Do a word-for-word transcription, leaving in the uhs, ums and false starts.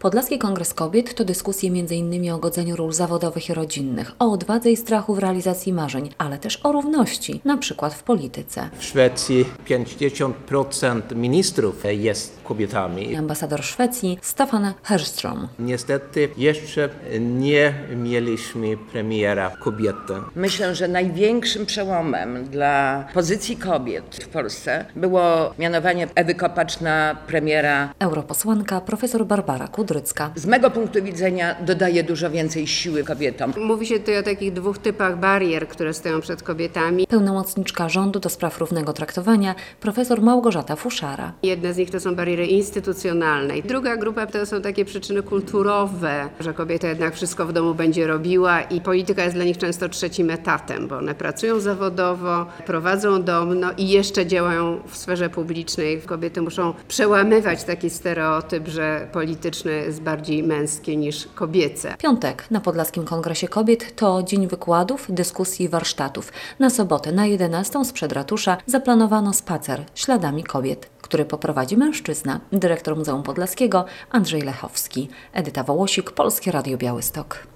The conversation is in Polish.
Podlaski Kongres Kobiet to dyskusje między innymi o godzeniu ról zawodowych i rodzinnych, o odwadze i strachu w realizacji marzeń, ale też o równości, na przykład w polityce. W Szwecji pięćdziesiąt procent ministrów jest kobietami. Ambasador Szwecji Staffan Herrström. Niestety jeszcze nie mieliśmy premiera kobiety. Myślę, że największym przełomem dla pozycji kobiet w Polsce było mianowanie Ewy Kopacz na premiera. Europosłanka profesor Barbara Kudrycka. Z mego punktu widzenia dodaje dużo więcej siły kobietom. Mówi się tutaj o takich dwóch typach barier, które stoją przed kobietami. Pełnomocniczka rządu do spraw równego traktowania profesor Małgorzata Fuszara. Jedna z nich to są bariery instytucjonalne. Druga grupa to są takie przyczyny kulturowe, że kobieta jednak wszystko w domu będzie robiła i polityka jest dla nich często trzecim etatem, bo one pracują zawodowo, prowadzą dom, no i jeszcze działają w sferze publicznej. Kobiety muszą przełamywać taki stereotyp, że polityczne jest bardziej męskie niż kobiece. Piątek na Podlaskim Kongresie Kobiet to dzień wykładów, dyskusji i warsztatów. Na sobotę na jedenastą sprzed ratusza zaplanowano spacer śladami kobiet, który poprowadzi mężczyzna, dyrektor Muzeum Podlaskiego Andrzej Lechowski. Edyta Wołosik, Polskie Radio Białystok.